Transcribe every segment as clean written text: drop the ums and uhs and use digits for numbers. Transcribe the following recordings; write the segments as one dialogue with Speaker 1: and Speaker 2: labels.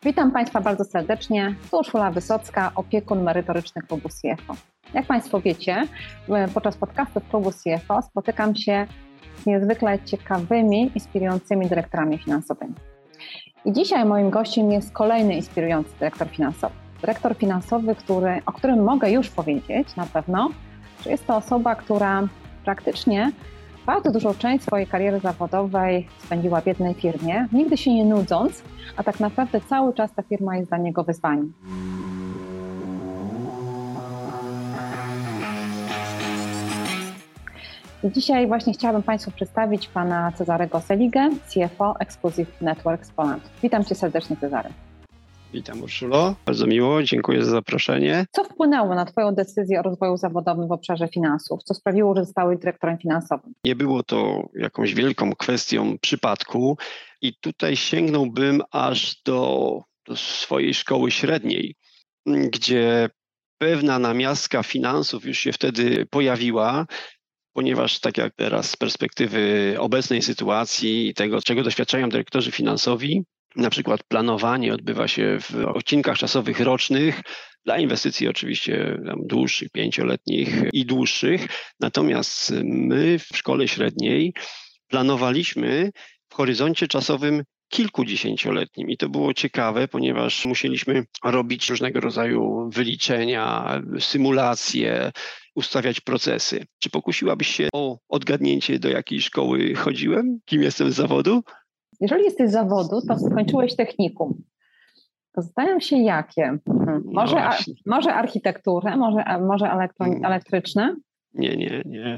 Speaker 1: Witam Państwa bardzo serdecznie. Tu Urszula Wysocka, opiekun merytoryczny klubu CFO. Jak Państwo wiecie, podczas podcastów klubu CFO spotykam się z niezwykle ciekawymi, inspirującymi dyrektorami finansowymi. I dzisiaj moim gościem jest kolejny inspirujący dyrektor finansowy. Dyrektor finansowy, o którym mogę już powiedzieć na pewno, że jest to osoba, która praktycznie bardzo dużą część swojej kariery zawodowej spędziła w jednej firmie, nigdy się nie nudząc, a tak naprawdę cały czas ta firma jest dla niego wyzwaniem. I dzisiaj właśnie chciałabym Państwu przedstawić pana Cezarego Seligę, CFO Exclusive Networks Poland. Witam Cię serdecznie, Cezary.
Speaker 2: Witam, Urszulo. Bardzo miło, dziękuję za zaproszenie.
Speaker 1: Co wpłynęło na Twoją decyzję o rozwoju zawodowym w obszarze finansów? Co sprawiło, że zostałeś dyrektorem finansowym?
Speaker 2: Nie było to jakąś wielką kwestią przypadku i tutaj sięgnąłbym aż do swojej szkoły średniej, gdzie pewna namiastka finansów już się wtedy pojawiła, ponieważ tak jak teraz z perspektywy obecnej sytuacji i tego, czego doświadczają dyrektorzy finansowi, na przykład planowanie odbywa się w odcinkach czasowych rocznych, dla inwestycji oczywiście dłuższych, 5-letnich i dłuższych. Natomiast my w szkole średniej planowaliśmy w horyzoncie czasowym kilkudziesięcioletnim i to było ciekawe, ponieważ musieliśmy robić różnego rodzaju wyliczenia, symulacje, ustawiać procesy. Czy pokusiłabyś się o odgadnięcie, do jakiej szkoły chodziłem? Kim jestem z zawodu?
Speaker 1: Jeżeli jesteś z zawodu, to skończyłeś technikum. To zastanawiam się jakie. Może architekturę, może elektryczne?
Speaker 2: Nie.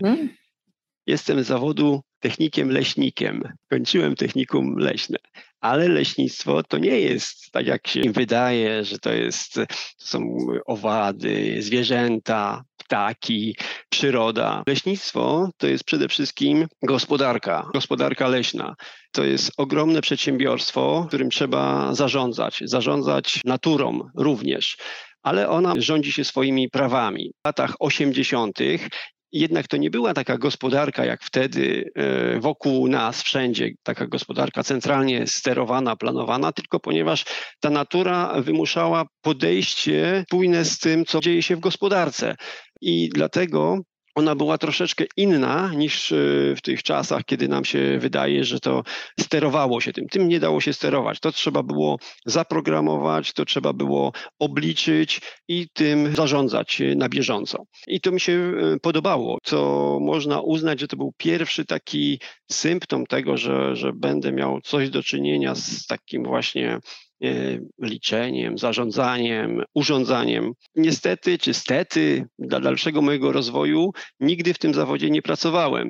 Speaker 2: Jestem z zawodu technikiem leśnikiem. Kończyłem technikum leśne, ale leśnictwo to nie jest tak, jak się wydaje, że to są owady, zwierzęta, ptaki, przyroda. Leśnictwo to jest przede wszystkim gospodarka leśna. To jest ogromne przedsiębiorstwo, którym trzeba zarządzać naturą również, ale ona rządzi się swoimi prawami. W latach 80. jednak to nie była taka gospodarka jak wtedy wokół nas wszędzie, taka gospodarka centralnie sterowana, planowana, tylko ponieważ ta natura wymuszała podejście spójne z tym, co dzieje się w gospodarce. I dlatego ona była troszeczkę inna niż w tych czasach, kiedy nam się wydaje, że to sterowało się tym. Tym nie dało się sterować. To trzeba było zaprogramować, to trzeba było obliczyć i tym zarządzać na bieżąco. I to mi się podobało, co można uznać, że to był pierwszy taki symptom tego, że będę miał coś do czynienia z takim właśnie liczeniem, zarządzaniem, urządzaniem. Niestety czy stety dla dalszego mojego rozwoju nigdy w tym zawodzie nie pracowałem.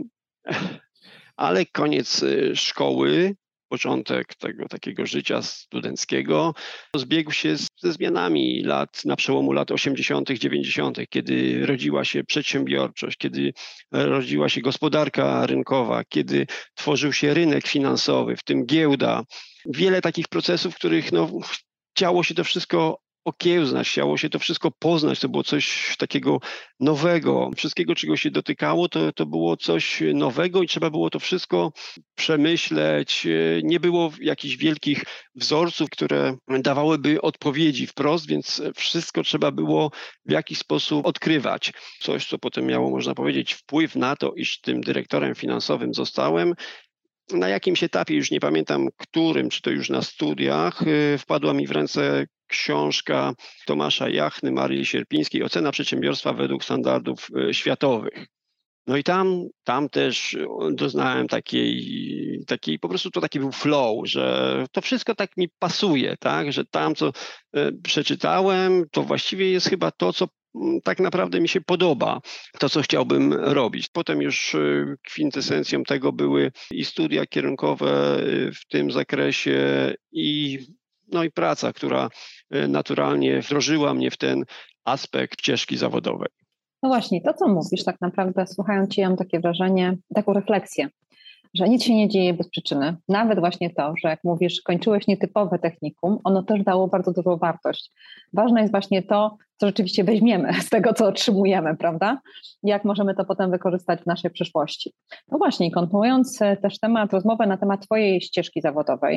Speaker 2: Ale koniec szkoły, początek tego takiego życia studenckiego zbiegł się ze zmianami na przełomu lat 80., 90., kiedy rodziła się przedsiębiorczość, kiedy rodziła się gospodarka rynkowa, kiedy tworzył się rynek finansowy, w tym giełda. Wiele takich procesów, w których chciało się to wszystko okiełznać, chciało się to wszystko poznać, to było coś takiego nowego. Wszystkiego, czego się dotykało, to było coś nowego i trzeba było to wszystko przemyśleć. Nie było jakichś wielkich wzorców, które dawałyby odpowiedzi wprost, więc wszystko trzeba było w jakiś sposób odkrywać. Coś, co potem miało, można powiedzieć, wpływ na to, iż tym dyrektorem finansowym zostałem. Na jakimś etapie, już nie pamiętam którym, czy to już na studiach, wpadła mi w ręce książka Tomasza Jachny, Marii Sierpińskiej Ocena przedsiębiorstwa według standardów światowych. No i tam też doznałem takiej po prostu to taki był flow, że to wszystko tak mi pasuje, tak, że tam co przeczytałem, to właściwie jest chyba to, co tak naprawdę mi się podoba, to co chciałbym robić. Potem już kwintesencją tego były i studia kierunkowe w tym zakresie i praca, która naturalnie wdrożyła mnie w ten aspekt ścieżki zawodowej.
Speaker 1: No właśnie, to co mówisz tak naprawdę, słuchając Cię, mam takie wrażenie, taką refleksję, że nic się nie dzieje bez przyczyny. Nawet właśnie to, że jak mówisz, kończyłeś nietypowe technikum, ono też dało bardzo dużą wartość. Ważne jest właśnie to, co rzeczywiście weźmiemy z tego, co otrzymujemy, prawda? Jak możemy to potem wykorzystać w naszej przyszłości. No właśnie, kontynuując też rozmowę na temat Twojej ścieżki zawodowej,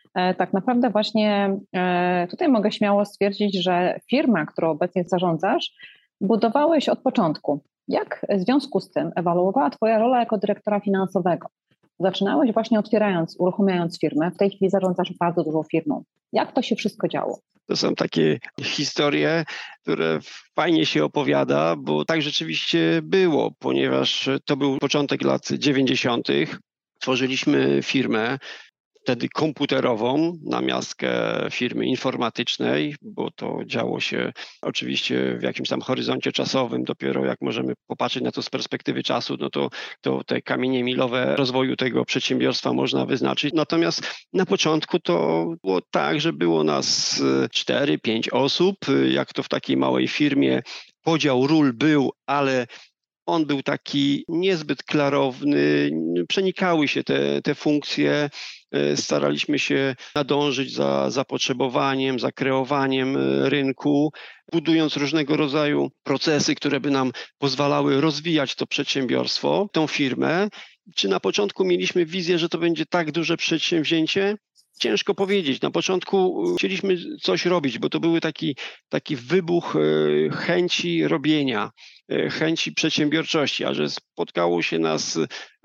Speaker 1: Tak naprawdę właśnie tutaj mogę śmiało stwierdzić, że firma, którą obecnie zarządzasz, budowałeś od początku. Jak w związku z tym ewoluowała Twoja rola jako dyrektora finansowego? Zaczynałeś właśnie uruchamiając firmę, w tej chwili zarządzasz bardzo dużą firmą. Jak to się wszystko działo?
Speaker 2: To są takie historie, które fajnie się opowiada, bo tak rzeczywiście było, ponieważ to był początek lat 90. Tworzyliśmy firmę, wtedy komputerową na miastkę firmy informatycznej, bo to działo się oczywiście w jakimś tam horyzoncie czasowym. Dopiero jak możemy popatrzeć na to z perspektywy czasu, no to te kamienie milowe rozwoju tego przedsiębiorstwa można wyznaczyć. Natomiast na początku to było tak, że było nas 4-5 osób, jak to w takiej małej firmie. Podział ról był, ale on był taki niezbyt klarowny, przenikały się te funkcje, staraliśmy się nadążyć za zapotrzebowaniem, za kreowaniem rynku, budując różnego rodzaju procesy, które by nam pozwalały rozwijać to przedsiębiorstwo, tą firmę. Czy na początku mieliśmy wizję, że to będzie tak duże przedsięwzięcie? Ciężko powiedzieć. Na początku chcieliśmy coś robić, bo to był taki wybuch chęci robienia, chęci przedsiębiorczości, a że spotkało się nas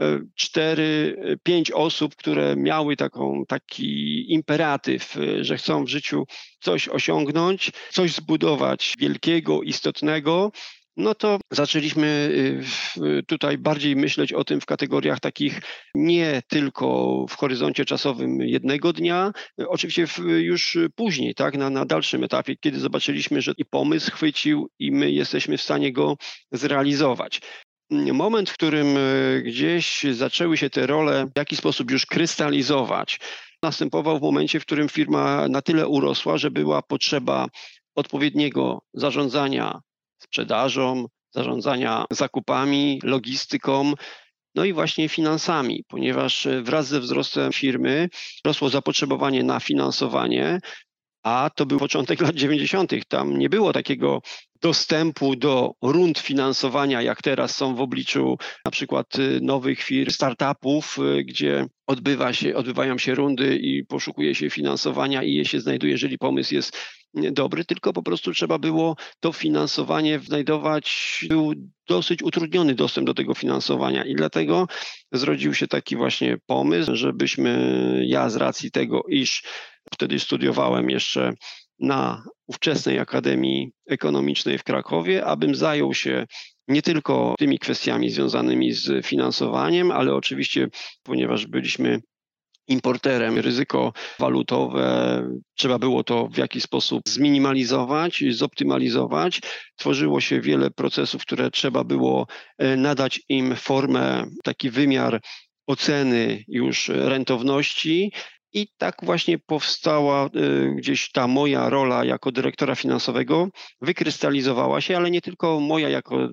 Speaker 2: 4-5 osób, które miały taki imperatyw, że chcą w życiu coś osiągnąć, coś zbudować wielkiego, istotnego, no to zaczęliśmy tutaj bardziej myśleć o tym w kategoriach takich nie tylko w horyzoncie czasowym jednego dnia, oczywiście już później, tak, na dalszym etapie, kiedy zobaczyliśmy, że i pomysł chwycił i my jesteśmy w stanie go zrealizować. Moment, w którym gdzieś zaczęły się te role w jakiś sposób już krystalizować, następował w momencie, w którym firma na tyle urosła, że była potrzeba odpowiedniego zarządzania sprzedażą, zarządzania zakupami, logistyką, no i właśnie finansami, ponieważ wraz ze wzrostem firmy rosło zapotrzebowanie na finansowanie, a to był początek lat 90. Tam nie było takiego dostępu do rund finansowania, jak teraz są w obliczu na przykład nowych firm, startupów, gdzie odbywają się rundy i poszukuje się finansowania i je się znajduje, jeżeli pomysł jest dobry, tylko po prostu trzeba było to finansowanie znajdować. Był dosyć utrudniony dostęp do tego finansowania i dlatego zrodził się taki właśnie pomysł, ja z racji tego, iż wtedy studiowałem jeszcze na ówczesnej Akademii Ekonomicznej w Krakowie, abym zajął się nie tylko tymi kwestiami związanymi z finansowaniem, ale oczywiście, ponieważ byliśmy importerem, ryzyko walutowe, trzeba było to w jakiś sposób zminimalizować, zoptymalizować. Tworzyło się wiele procesów, które trzeba było nadać im formę, taki wymiar oceny już rentowności. I tak właśnie powstała gdzieś ta moja rola jako dyrektora finansowego, wykrystalizowała się, ale nie tylko moja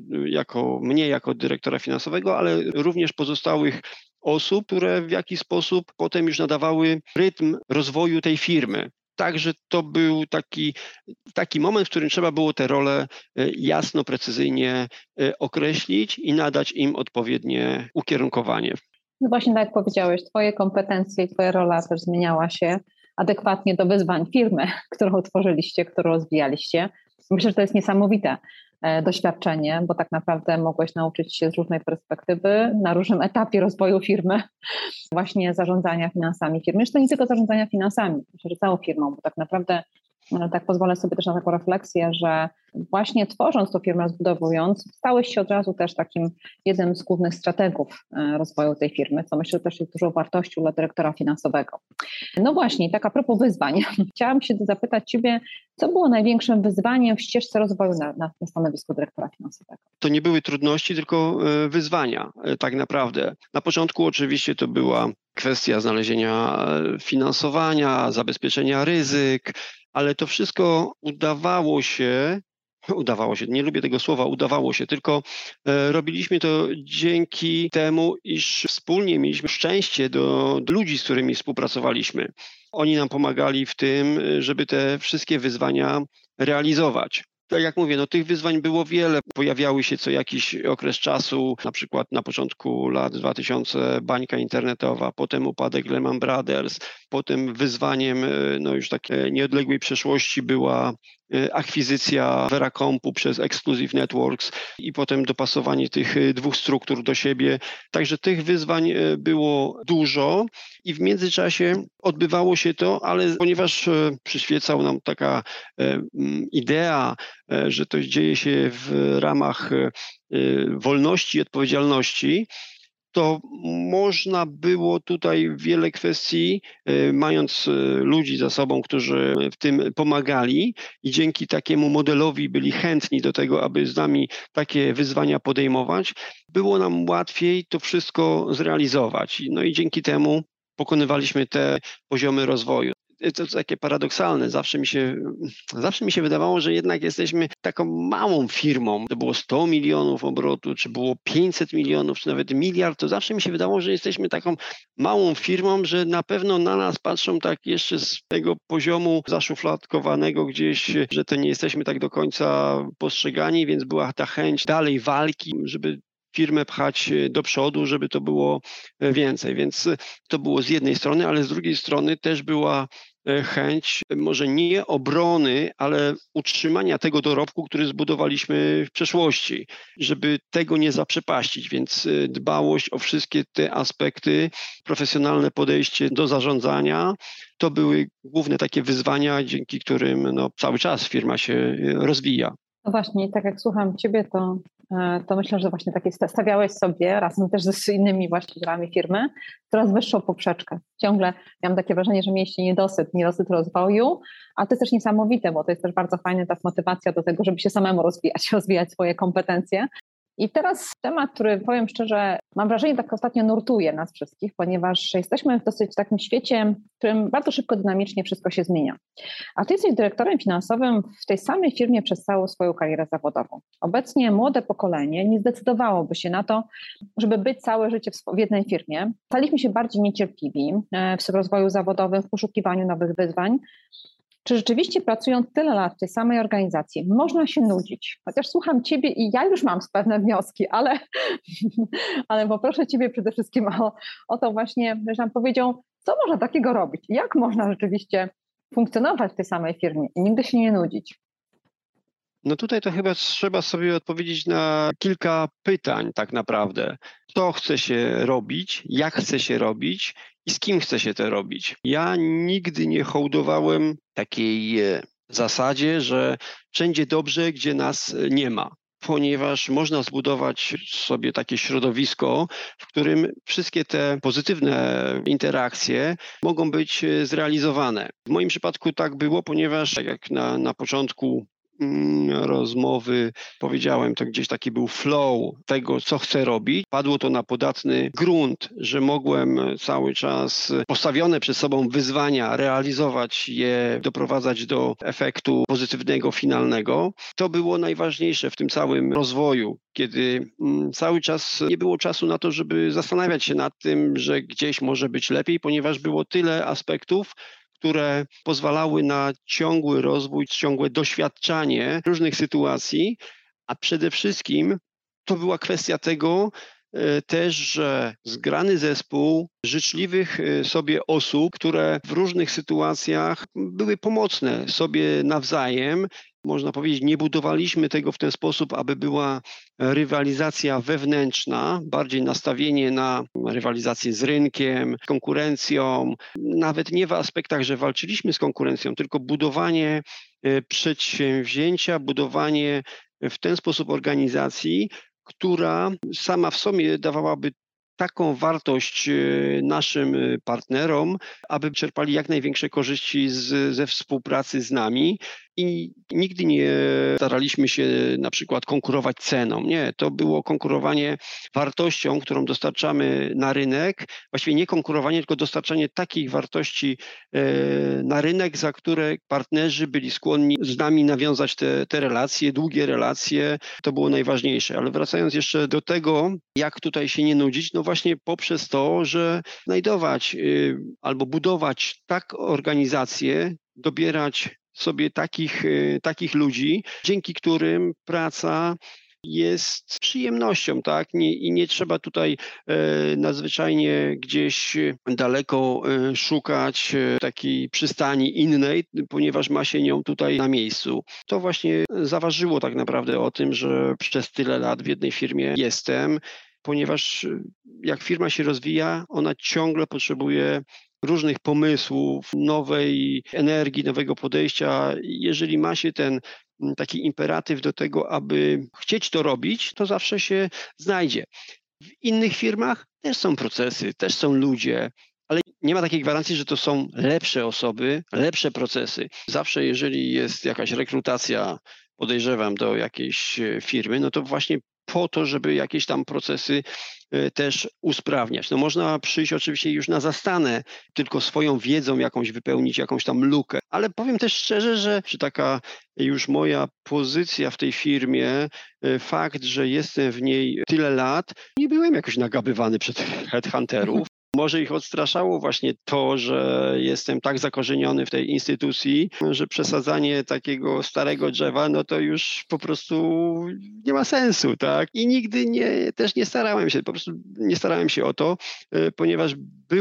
Speaker 2: jako dyrektora finansowego, ale również pozostałych osób, które w jakiś sposób potem już nadawały rytm rozwoju tej firmy. Także to był taki moment, w którym trzeba było te role jasno, precyzyjnie określić i nadać im odpowiednie ukierunkowanie.
Speaker 1: No właśnie tak jak powiedziałeś, Twoje kompetencje i Twoja rola też zmieniała się adekwatnie do wyzwań firmy, którą tworzyliście, którą rozwijaliście. Myślę, że to jest niesamowite doświadczenie, bo tak naprawdę mogłeś nauczyć się z różnej perspektywy, na różnym etapie rozwoju firmy, właśnie zarządzania finansami firmy. Jeszcze nie tylko zarządzania finansami, myślę, że całą firmą, bo tak naprawdę tak pozwolę sobie też na taką refleksję, że właśnie tworząc tą firmę, rozbudowując, stałeś się od razu też takim jednym z głównych strategów rozwoju tej firmy, co myślę, że też jest dużą wartością dla dyrektora finansowego. No właśnie, tak a propos wyzwań, chciałam się zapytać Ciebie, co było największym wyzwaniem w ścieżce rozwoju na stanowisku dyrektora finansowego?
Speaker 2: To nie były trudności, tylko wyzwania tak naprawdę. Na początku oczywiście to była kwestia znalezienia finansowania, zabezpieczenia ryzyk, ale to wszystko udawało się, nie lubię tego słowa, udawało się, tylko robiliśmy to dzięki temu, iż wspólnie mieliśmy szczęście do ludzi, z którymi współpracowaliśmy. Oni nam pomagali w tym, żeby te wszystkie wyzwania realizować. Tak jak mówię, tych wyzwań było wiele. Pojawiały się co jakiś okres czasu, na przykład na początku lat 2000 bańka internetowa, potem upadek Lehman Brothers, potem wyzwaniem już takiej nieodległej przeszłości była akwizycja Veracompu przez Exclusive Networks i potem dopasowanie tych dwóch struktur do siebie. Także tych wyzwań było dużo i w międzyczasie odbywało się to, ale ponieważ przyświecał nam taka idea, że to dzieje się w ramach wolności i odpowiedzialności, to można było tutaj wiele kwestii, mając ludzi za sobą, którzy w tym pomagali i dzięki takiemu modelowi byli chętni do tego, aby z nami takie wyzwania podejmować, było nam łatwiej to wszystko zrealizować. No i dzięki temu pokonywaliśmy te poziomy rozwoju. To takie paradoksalne. Zawsze mi się wydawało, że jednak jesteśmy taką małą firmą. To było 100 milionów obrotu, czy było 500 milionów, czy nawet miliard. To zawsze mi się wydawało, że jesteśmy taką małą firmą, że na pewno na nas patrzą tak jeszcze z tego poziomu zaszufladkowanego gdzieś, że to nie jesteśmy tak do końca postrzegani, więc była ta chęć dalej walki, żeby firmę pchać do przodu, żeby to było więcej. Więc to było z jednej strony, ale z drugiej strony też była chęć może nie obrony, ale utrzymania tego dorobku, który zbudowaliśmy w przeszłości, żeby tego nie zaprzepaścić, więc dbałość o wszystkie te aspekty, profesjonalne podejście do zarządzania, to były główne takie wyzwania, dzięki którym cały czas firma się rozwija.
Speaker 1: No właśnie, tak jak słucham Ciebie, to myślę, że właśnie takie stawiałeś sobie razem też z innymi właścicielami firmy coraz wyższą poprzeczkę. Ciągle miałam takie wrażenie, że mieliście niedosyt rozwoju, a to jest też niesamowite, bo to jest też bardzo fajna ta motywacja do tego, żeby się samemu rozwijać swoje kompetencje. I teraz temat, który powiem szczerze, mam wrażenie, tak ostatnio nurtuje nas wszystkich, ponieważ jesteśmy w dosyć takim świecie, w którym bardzo szybko, dynamicznie wszystko się zmienia. A ty jesteś dyrektorem finansowym w tej samej firmie przez całą swoją karierę zawodową. Obecnie młode pokolenie nie zdecydowałoby się na to, żeby być całe życie w jednej firmie. Staliśmy się bardziej niecierpliwi w rozwoju zawodowym, w poszukiwaniu nowych wyzwań. Czy rzeczywiście pracując tyle lat w tej samej organizacji można się nudzić? Chociaż słucham Ciebie i ja już mam pewne wnioski, ale poproszę Ciebie przede wszystkim o to właśnie, żebyś nam powiedział, co można takiego robić? Jak można rzeczywiście funkcjonować w tej samej firmie i nigdy się nie nudzić?
Speaker 2: Tutaj to chyba trzeba sobie odpowiedzieć na kilka pytań tak naprawdę. Co chce się robić, jak chce się robić i z kim chce się to robić. Ja nigdy nie hołdowałem takiej zasadzie, że wszędzie dobrze, gdzie nas nie ma, ponieważ można zbudować sobie takie środowisko, w którym wszystkie te pozytywne interakcje mogą być zrealizowane. W moim przypadku tak było, ponieważ tak jak na początku rozmowy powiedziałem, to gdzieś taki był flow tego, co chcę robić. Padło to na podatny grunt, że mogłem cały czas postawione przed sobą wyzwania realizować je, doprowadzać do efektu pozytywnego, finalnego. To było najważniejsze w tym całym rozwoju, kiedy cały czas nie było czasu na to, żeby zastanawiać się nad tym, że gdzieś może być lepiej, ponieważ było tyle aspektów, które pozwalały na ciągły rozwój, ciągłe doświadczanie różnych sytuacji, a przede wszystkim to była kwestia tego też, że zgrany zespół życzliwych sobie osób, które w różnych sytuacjach były pomocne sobie nawzajem. Można powiedzieć, nie budowaliśmy tego w ten sposób, aby była rywalizacja wewnętrzna, bardziej nastawienie na rywalizację z rynkiem, z konkurencją, nawet nie w aspektach, że walczyliśmy z konkurencją, tylko budowanie przedsięwzięcia, budowanie w ten sposób organizacji, która sama w sobie dawałaby taką wartość naszym partnerom, aby czerpali jak największe korzyści ze współpracy z nami i nigdy nie staraliśmy się na przykład konkurować ceną. Nie, to było konkurowanie wartością, którą dostarczamy na rynek, właściwie nie konkurowanie, tylko dostarczanie takich wartości na rynek, za które partnerzy byli skłonni z nami nawiązać te relacje, długie relacje. To było najważniejsze. Ale wracając jeszcze do tego, jak tutaj się nie nudzić, właśnie poprzez to, że znajdować albo budować tak organizację, dobierać sobie takich ludzi, dzięki którym praca jest przyjemnością, tak? I nie trzeba tutaj nadzwyczajnie gdzieś daleko szukać takiej przystani innej, ponieważ ma się nią tutaj na miejscu. To właśnie zaważyło tak naprawdę o tym, że przez tyle lat w jednej firmie jestem, ponieważ jak firma się rozwija, ona ciągle potrzebuje różnych pomysłów, nowej energii, nowego podejścia. Jeżeli ma się ten taki imperatyw do tego, aby chcieć to robić, to zawsze się znajdzie. W innych firmach też są procesy, też są ludzie, ale nie ma takiej gwarancji, że to są lepsze osoby, lepsze procesy. Zawsze jeżeli jest jakaś rekrutacja, podejrzewam, do jakiejś firmy, no to właśnie po to, żeby jakieś tam procesy też usprawniać. No można przyjść oczywiście już na zastane, tylko swoją wiedzą jakąś wypełnić jakąś tam lukę, ale powiem też szczerze, że taka już moja pozycja w tej firmie, fakt, że jestem w niej tyle lat, nie byłem jakoś nagabywany przez headhunterów. Może ich odstraszało właśnie to, że jestem tak zakorzeniony w tej instytucji, że przesadzanie takiego starego drzewa, no to już po prostu nie ma sensu, tak? I nigdy też nie starałem się, po prostu nie starałem się o to, ponieważ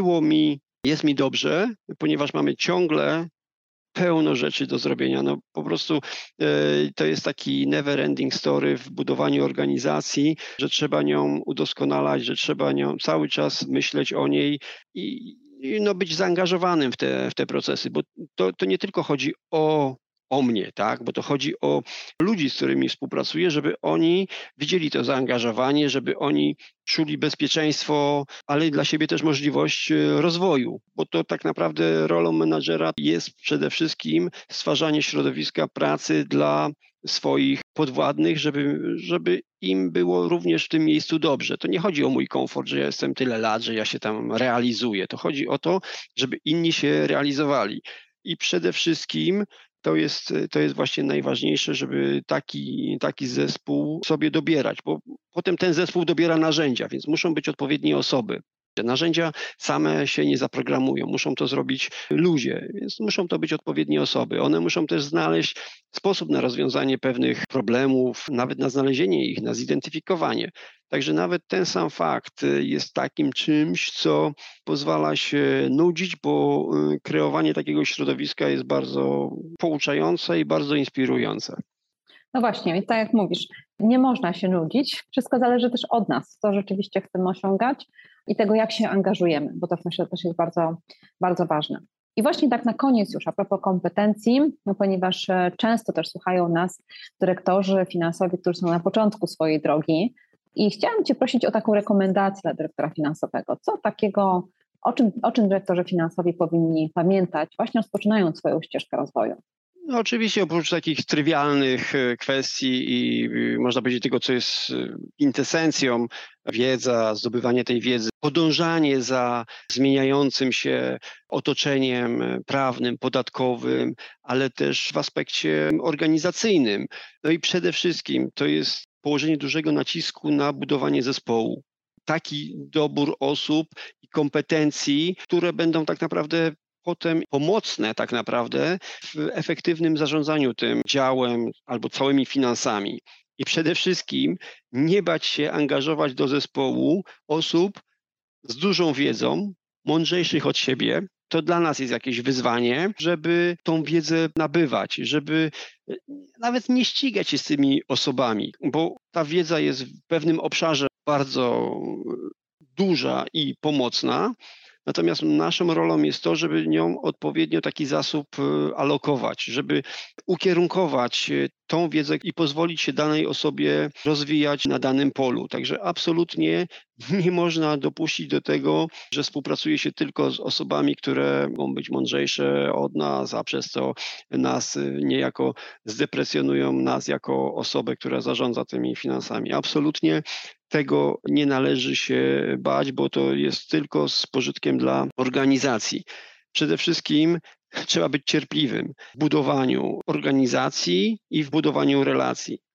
Speaker 2: jest mi dobrze, ponieważ mamy ciągle pełno rzeczy do zrobienia. No po prostu to jest taki never ending story w budowaniu organizacji, że trzeba nią udoskonalać, że trzeba nią cały czas myśleć o niej i być zaangażowanym w te procesy, bo to nie tylko chodzi o mnie, tak? Bo to chodzi o ludzi, z którymi współpracuję, żeby oni widzieli to zaangażowanie, żeby oni czuli bezpieczeństwo, ale dla siebie też możliwość rozwoju, bo to tak naprawdę rolą menadżera jest przede wszystkim stwarzanie środowiska pracy dla swoich podwładnych, żeby im było również w tym miejscu dobrze. To nie chodzi o mój komfort, że ja jestem tyle lat, że ja się tam realizuję. To chodzi o to, żeby inni się realizowali. I przede wszystkim to jest właśnie najważniejsze, żeby taki zespół sobie dobierać, bo potem ten zespół dobiera narzędzia, więc muszą być odpowiednie osoby. Te narzędzia same się nie zaprogramują, muszą to zrobić ludzie, więc muszą to być odpowiednie osoby. One muszą też znaleźć sposób na rozwiązanie pewnych problemów, nawet na znalezienie ich, na zidentyfikowanie. Także nawet ten sam fakt jest takim czymś, co pozwala się nudzić, bo kreowanie takiego środowiska jest bardzo pouczające i bardzo inspirujące.
Speaker 1: No właśnie, i tak jak mówisz, nie można się nudzić, wszystko zależy też od nas, co rzeczywiście chcemy osiągać i tego, jak się angażujemy, bo to myślę też jest bardzo, bardzo ważne. I właśnie tak na koniec już a propos kompetencji, no ponieważ często też słuchają nas dyrektorzy finansowi, którzy są na początku swojej drogi i chciałam Cię prosić o taką rekomendację dla dyrektora finansowego. Co takiego, o czym dyrektorzy finansowi powinni pamiętać, właśnie rozpoczynając swoją ścieżkę rozwoju?
Speaker 2: No oczywiście oprócz takich trywialnych kwestii i można powiedzieć tego, co jest kwintesencją, wiedza, zdobywanie tej wiedzy, podążanie za zmieniającym się otoczeniem prawnym, podatkowym, ale też w aspekcie organizacyjnym. No i przede wszystkim to jest położenie dużego nacisku na budowanie zespołu. Taki dobór osób i kompetencji, które będą tak naprawdę potem pomocne tak naprawdę w efektywnym zarządzaniu tym działem albo całymi finansami. I przede wszystkim nie bać się angażować do zespołu osób z dużą wiedzą, mądrzejszych od siebie. To dla nas jest jakieś wyzwanie, żeby tą wiedzę nabywać, żeby nawet nie ścigać się z tymi osobami, bo ta wiedza jest w pewnym obszarze bardzo duża i pomocna. Natomiast naszą rolą jest to, żeby nią odpowiednio taki zasób alokować, żeby ukierunkować tą wiedzę i pozwolić się danej osobie rozwijać na danym polu. Także absolutnie nie można dopuścić do tego, że współpracuje się tylko z osobami, które mogą być mądrzejsze od nas, a przez to nas niejako zdeprecjonują nas jako osobę, która zarządza tymi finansami. Absolutnie tego nie należy się bać, bo to jest tylko z pożytkiem dla organizacji. Przede wszystkim trzeba być cierpliwym w budowaniu organizacji i w budowaniu relacji.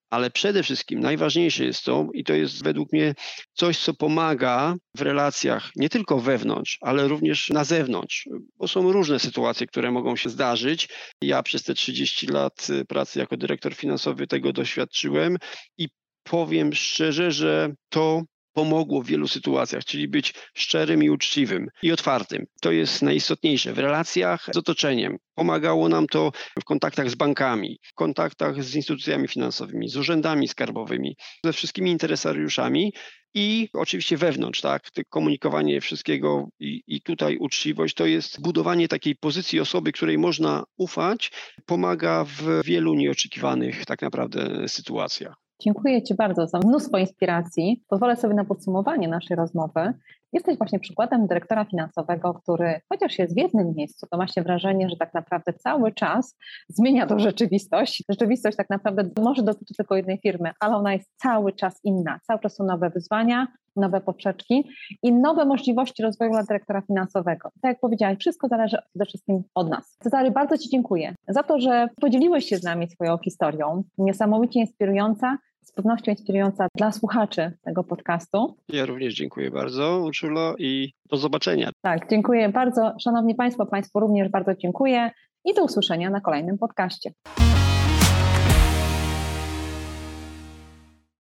Speaker 2: Ale przede wszystkim najważniejsze jest to, i to jest według mnie coś, co pomaga w relacjach nie tylko wewnątrz, ale również na zewnątrz, bo są różne sytuacje, które mogą się zdarzyć. Ja przez te 30 lat pracy jako dyrektor finansowy tego doświadczyłem i powiem szczerze, że to pomogło w wielu sytuacjach, czyli być szczerym i uczciwym i otwartym. To jest najistotniejsze w relacjach z otoczeniem. Pomagało nam to w kontaktach z bankami, w kontaktach z instytucjami finansowymi, z urzędami skarbowymi, ze wszystkimi interesariuszami i oczywiście wewnątrz, tak, komunikowanie wszystkiego i tutaj uczciwość to jest budowanie takiej pozycji osoby, której można ufać, pomaga w wielu nieoczekiwanych tak naprawdę sytuacjach.
Speaker 1: Dziękuję Ci bardzo za mnóstwo inspiracji. Pozwolę sobie na podsumowanie naszej rozmowy. Jesteś właśnie przykładem dyrektora finansowego, który chociaż jest w jednym miejscu, to ma się wrażenie, że tak naprawdę cały czas zmienia tą rzeczywistość. Rzeczywistość tak naprawdę może dotyczyć tylko jednej firmy, ale ona jest cały czas inna. Cały czas są nowe wyzwania, nowe poprzeczki i nowe możliwości rozwoju dla dyrektora finansowego. Tak jak powiedziałaś, wszystko zależy przede wszystkim od nas. Cezary, bardzo Ci dziękuję za to, że podzieliłeś się z nami swoją historią. Niesamowicie inspirująca, z pewnością inspirująca dla słuchaczy tego podcastu.
Speaker 2: Ja również dziękuję bardzo, Urszulo, i do zobaczenia.
Speaker 1: Tak, dziękuję bardzo. Szanowni Państwo, Państwu również bardzo dziękuję i do usłyszenia na kolejnym podcaście.